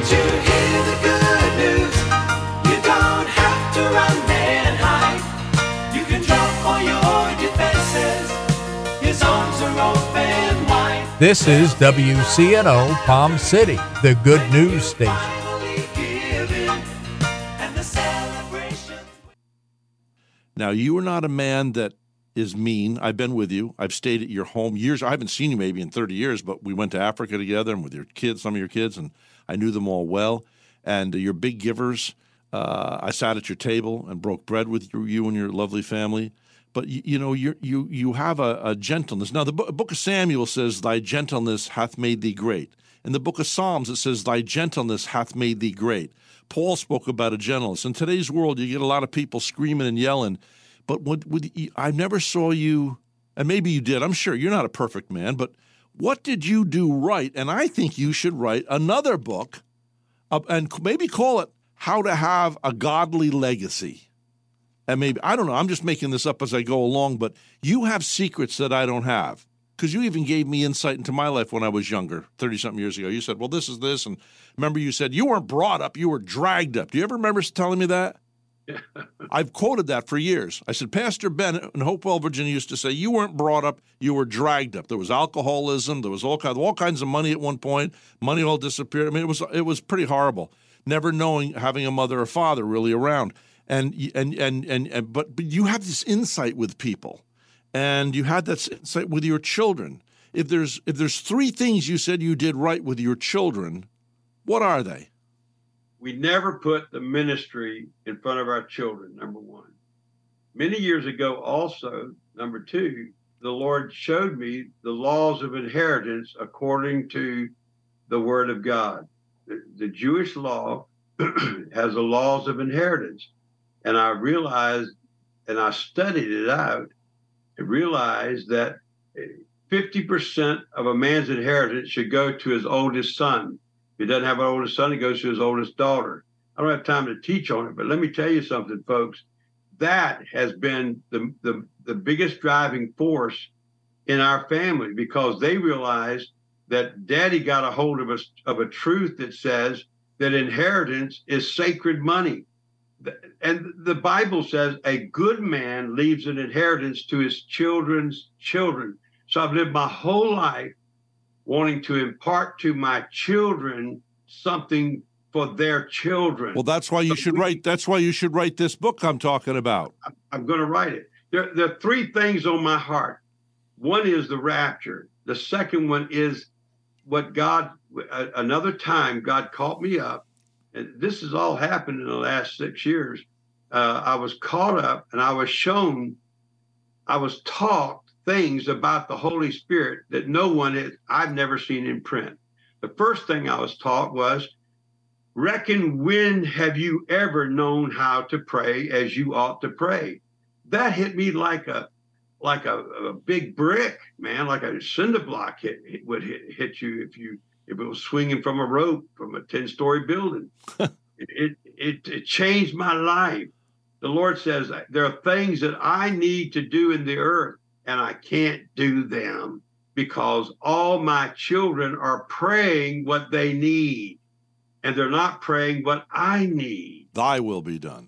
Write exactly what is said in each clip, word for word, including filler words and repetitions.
to hear the good news? You don't have to run and hide. You can drop all your defenses. His arms are open wide. This is W C N O Palm City, the good news station. Now, you are not a man that is mean. I've been with you. I've stayed at your home years. I haven't seen you maybe in thirty years, but we went to Africa together and with your kids, some of your kids, and I knew them all well. And uh, you're big givers. Uh, I sat at your table and broke bread with you, you and your lovely family. But, you, you know, you you you have a, a gentleness. Now, the bo- book of Samuel says, thy gentleness hath made thee great. In the book of Psalms, it says, thy gentleness hath made thee great. Paul spoke about a gentleness. In today's world, you get a lot of people screaming and yelling. But what, what, I never saw you, and maybe you did. I'm sure you're not a perfect man, but what did you do right? And I think you should write another book uh, and maybe call it How to Have a Godly Legacy. And maybe, I don't know, I'm just making this up as I go along, but you have secrets that I don't have. Because you even gave me insight into my life when I was younger, thirty-something years ago. You said, well, this is this. And remember you said, you weren't brought up, you were dragged up. Do you ever remember telling me that? I've quoted that for years. I said, Pastor Bennett in Hopewell, Virginia used to say, you weren't brought up, you were dragged up. There was alcoholism. There was all kinds, all kinds of money at one point. Money all disappeared. I mean, it was it was pretty horrible. Never knowing, having a mother or father really around. And and and and, and but, but you have this insight with people. And you had that insight with your children. If there's if there's three things you said you did right with your children, what are they? We never put the ministry in front of our children, number one. Many years ago also, number two, the Lord showed me the laws of inheritance according to the Word of God. The, the Jewish law has the laws of inheritance. And I realized, and I studied it out, and realized that fifty percent of a man's inheritance should go to his oldest son. If he doesn't have an oldest son, it goes to his oldest daughter. I don't have time to teach on it, but let me tell you something, folks. That has been the, the, the biggest driving force in our family, because they realized that daddy got a hold of a, of a truth that says that inheritance is sacred money. And the Bible says a good man leaves an inheritance to his children's children. So I've lived my whole life wanting to impart to my children something for their children. Well, that's why you so should we, write. That's why you should write this book I'm talking about. I'm going to write it. There, there are three things on my heart. One is the rapture. The second one is what God, another time God caught me up. And this has all happened in the last six years. Uh, I was caught up and I was shown, I was taught things about the Holy Spirit that no one has, I've never seen in print. The first thing I was taught was, reckon when have you ever known how to pray as you ought to pray? That hit me like a like a, a big brick, man, like a cinder block hit, hit would hit, hit you if you if it was swinging from a rope from a ten-story building. it, it it changed my life. The Lord says there are things that I need to do in the earth, and I can't do them because all my children are praying what they need, and they're not praying what I need. Thy will be done.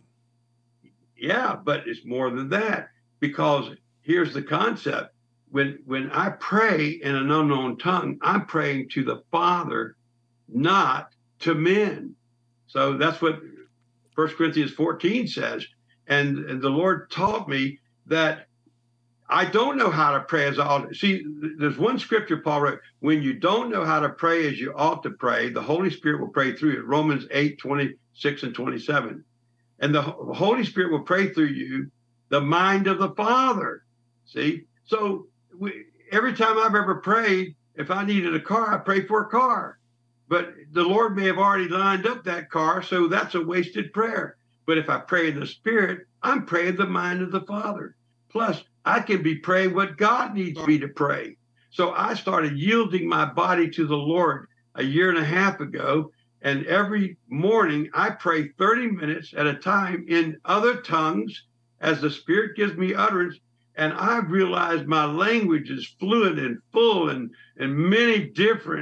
Yeah, but it's more than that, because here's the concept. When when I pray in an unknown tongue, I'm praying to the Father, not to men. So that's what First Corinthians fourteen says. And, and the Lord taught me that I don't know how to pray as I ought to. See, there's one scripture Paul wrote, when you don't know how to pray as you ought to pray, the Holy Spirit will pray through you. Romans eight, twenty-six and twenty-seven. And the Holy Spirit will pray through you the mind of the Father. See? So we, every time I've ever prayed, if I needed a car, I pray for a car. But the Lord may have already lined up that car, so that's a wasted prayer. But if I pray in the Spirit, I'm praying the mind of the Father. Plus, I can be praying what God needs me to pray. So I started yielding my body to the Lord a year and a half ago. And every morning I pray thirty minutes at a time in other tongues as the Spirit gives me utterance. And I've realized my language is fluid and full and, and many different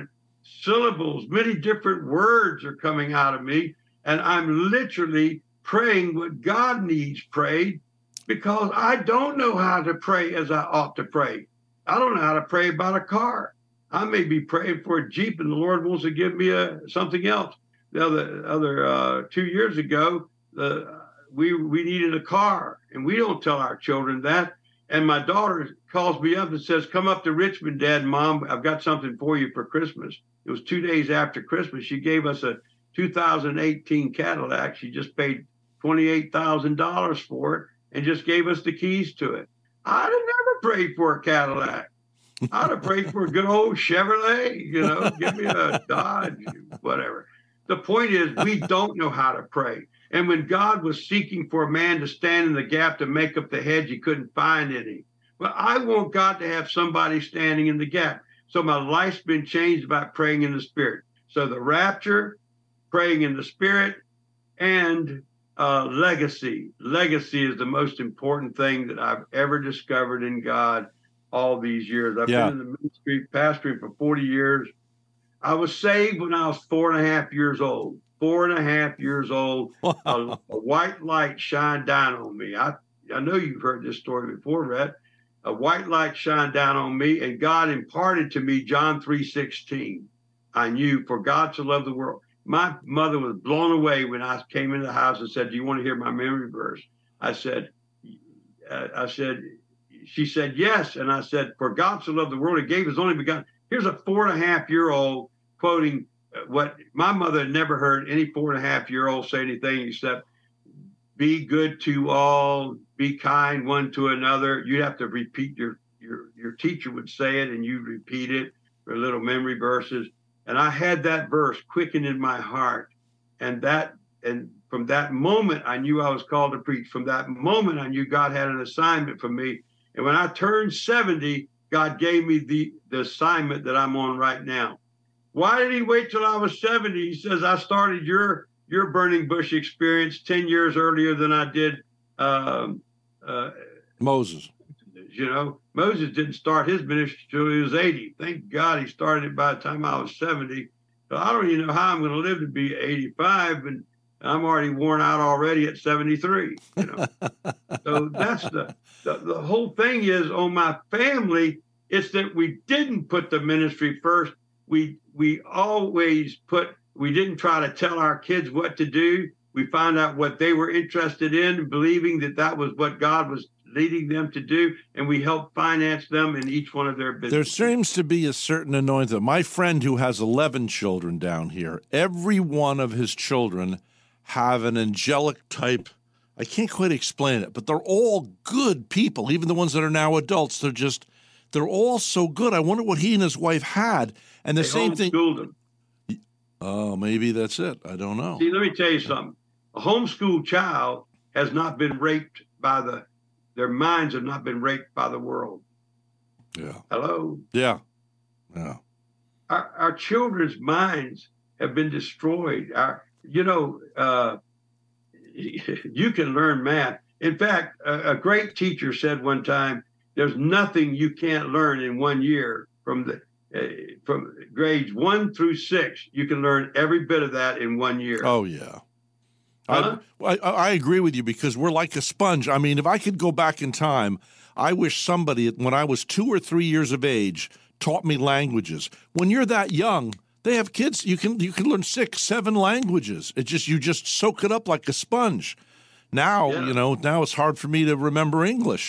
syllables, many different words are coming out of me. And I'm literally praying what God needs prayed, because I don't know how to pray as I ought to pray. I don't know how to pray about a car. I may be praying for a Jeep and the Lord wants to give me a something else. The other other uh, two years ago, uh, we we needed a car, and we don't tell our children that. And my daughter calls me up and says, "Come up to Richmond, Dad and Mom. I've got something for you for Christmas." It was two days after Christmas. She gave us a two thousand eighteen Cadillac. She just paid twenty-eight thousand dollars for it and just gave us the keys to it. I'd have never prayed for a Cadillac. I'd have prayed for a good old Chevrolet, you know, give me a Dodge, whatever. The point is, we don't know how to pray. And when God was seeking for a man to stand in the gap to make up the hedge, he couldn't find any. But I want God to have somebody standing in the gap. So my life's been changed by praying in the Spirit. So the rapture, praying in the Spirit, and uh, legacy. Legacy is the most important thing that I've ever discovered in God all these years. I've Yeah. been in the ministry, pastoring for forty years. I was saved when I was four and a half years old. Four and a half years old. Wow. A, a white light shined down on me. I, I know you've heard this story before, Rhett. A white light shined down on me, and God imparted to me John three sixteen. I knew, for God so loved the world. My mother was blown away when I came into the house and said, "Do you want to hear my memory verse?" I said, uh, I said, she said, "Yes." And I said, "For God so loved the world, he gave his only begotten." Here's a four and a half year old quoting what my mother had never heard any four and a half year old say anything except, "Be good to all, be kind one to another." You'd have to repeat your, your, your teacher would say it and you'd repeat it for little memory verses. And I had that verse quickened in my heart. And that, and from that moment, I knew I was called to preach. From that moment, I knew God had an assignment for me. And when I turned seventy, God gave me the, the assignment that I'm on right now. Why did he wait till I was seventy? He says, "I started your, your burning bush experience ten years earlier than I did um, uh, Moses. You know, Moses didn't start his ministry till he was eighty. Thank God he started it by the time I was seventy. So I don't even know how I'm going to live to be eighty-five, and I'm already worn out already at seventy-three. You know, so that's the, the the whole thing is on my family. It's that we didn't put the ministry first. We we always put. We didn't try to tell our kids what to do. We found out what they were interested in, believing that that was what God was leading them to do, and we help finance them in each one of their businesses. There seems to be a certain anointing. My friend who has eleven children down here, every one of his children have an angelic type. I can't quite explain it, but they're all good people, even the ones that are now adults. They're just, they're all so good. I wonder what he and his wife had. And the They same thing. homeschooled them. Oh, maybe that's it. I don't know. See, let me tell you something. A homeschooled child has not been raped by the, their minds have not been raped by the world. Yeah. Hello? Yeah. Yeah. Our, our children's minds have been destroyed. Our, you know, uh, you can learn math. In fact, a, a great teacher said one time, "There's nothing you can't learn in one year from the uh, from grades one through six. You can learn every bit of that in one year." Oh, yeah. Huh? I, I, I agree with you because we're like a sponge. I mean, if I could go back in time, I wish somebody, when I was two or three years of age, taught me languages. When you're that young, they have kids. You can you can learn six, seven languages. It just you just soak it up like a sponge. Now, Yeah. you know, now it's hard for me to remember English.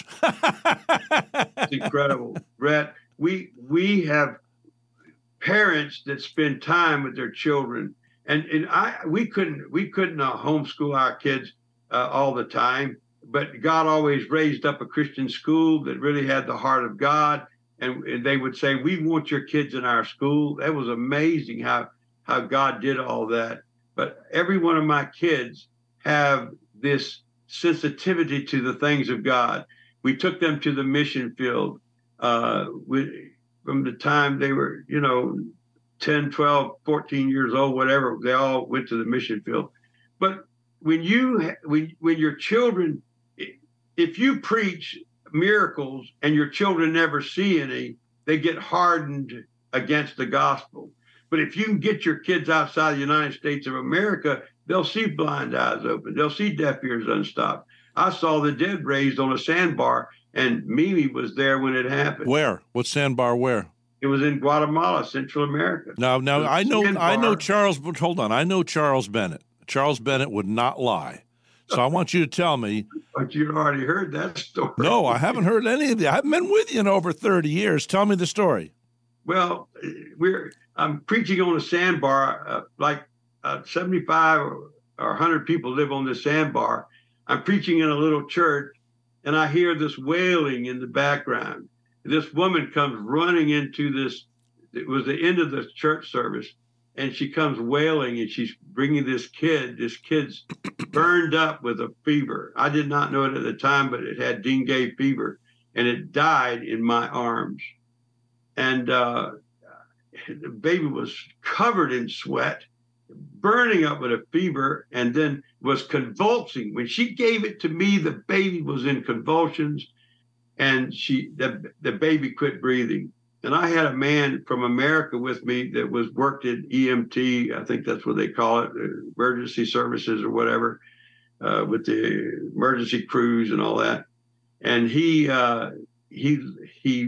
It's incredible. Brett, we we have parents that spend time with their children. And and I we couldn't we couldn't uh, homeschool our kids uh, all the time, but God always raised up a Christian school that really had the heart of God, and, and they would say, "We want your kids in our school." That was amazing how how God did all that. But every one of my kids have this sensitivity to the things of God. We took them to the mission field uh, we, from the time they were, you know, ten, twelve, fourteen years old, whatever, they all went to the mission field. But when you, when, when your children, if you preach miracles and your children never see any, they get hardened against the gospel. But if you can get your kids outside the United States of America, they'll see blind eyes open. They'll see deaf ears unstopped. I saw the dead raised on a sandbar, and Mimi was there when it happened. Where? What sandbar? Where? It was in Guatemala, Central America. Now, now I know, I know Charles. But hold on, I know Charles Bennett. Charles Bennett would not lie. So I want you to tell me. But you'd already heard that story. No, I haven't heard any of that. I haven't been with you in over thirty years. Tell me the story. Well, we're I'm preaching on a sandbar, uh, like uh, seventy-five or, or one hundred people live on this sandbar. I'm preaching in a little church, and I hear this wailing in the background. This woman comes running into this. It was the end of the church service, and she comes wailing, and she's bringing this kid. This kid's burned up with a fever. I did not know it at the time, but it had dengue fever, and it died in my arms. And uh, the baby was covered in sweat, burning up with a fever, and then was convulsing. When she gave it to me, the baby was in convulsions, and she the, the baby quit breathing. And I had a man from America with me that was worked in E M T, I think that's what they call it, emergency services or whatever, uh, with the emergency crews and all that. And he uh, he he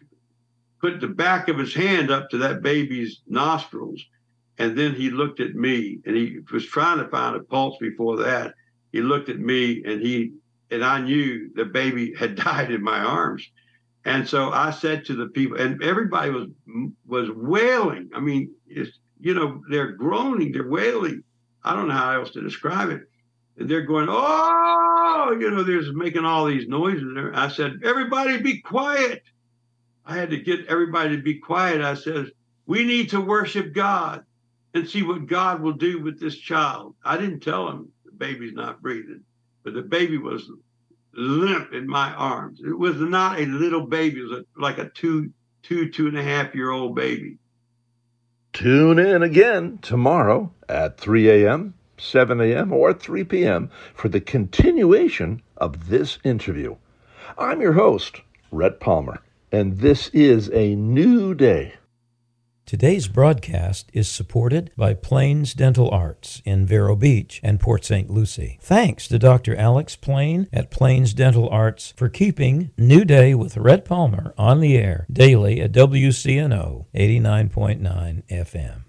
put the back of his hand up to that baby's nostrils, and then he looked at me, and he was trying to find a pulse before that. He looked at me, and he and I knew the baby had died in my arms. And so I said to the people, and everybody was was wailing. I mean, it's, you know, they're groaning, they're wailing. I don't know how else to describe it. And they're going, oh, you know, they're making all these noises. I said, everybody be quiet. I had to get everybody to be quiet. I said, we need to worship God and see what God will do with this child. I didn't tell him the baby's not breathing, but the baby was limp in my arms. It was not a little baby. It was a, like a two, two, two and a half year old baby. Tune in again tomorrow at three a.m., seven a.m., or three p.m. for the continuation of this interview. I'm your host, Rhett Palmer, and this is a new day. Today's broadcast is supported by Plains Dental Arts in Vero Beach and Port Saint Lucie. Thanks to Doctor Alex Plain at Plains Dental Arts for keeping New Day with Rhett Palmer on the air daily at W C N O eighty-nine point nine F M.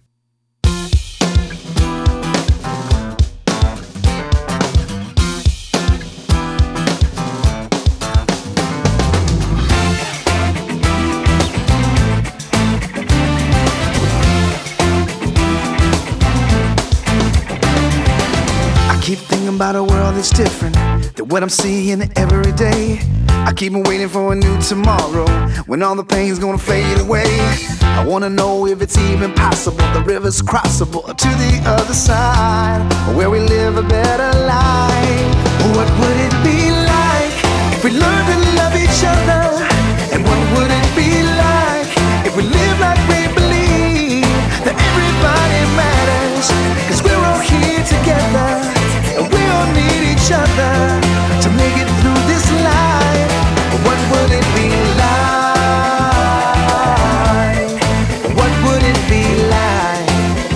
Keep thinking about a world that's different than what I'm seeing every day. I keep waiting for a new tomorrow when all the pain's gonna fade away. I wanna know if it's even possible the river's crossable to the other side, where we live a better life. What would it be like if we learned to love each other? And what would it be like if we live like we believe that everybody matters? Cause we're all here together, and we all need each other to make it through this life. What would it be like? What would it be like?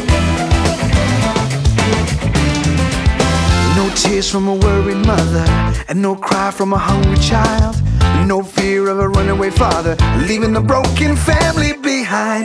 No tears from a worried mother, and no cry from a hungry child. No fear of a runaway father leaving a broken family behind.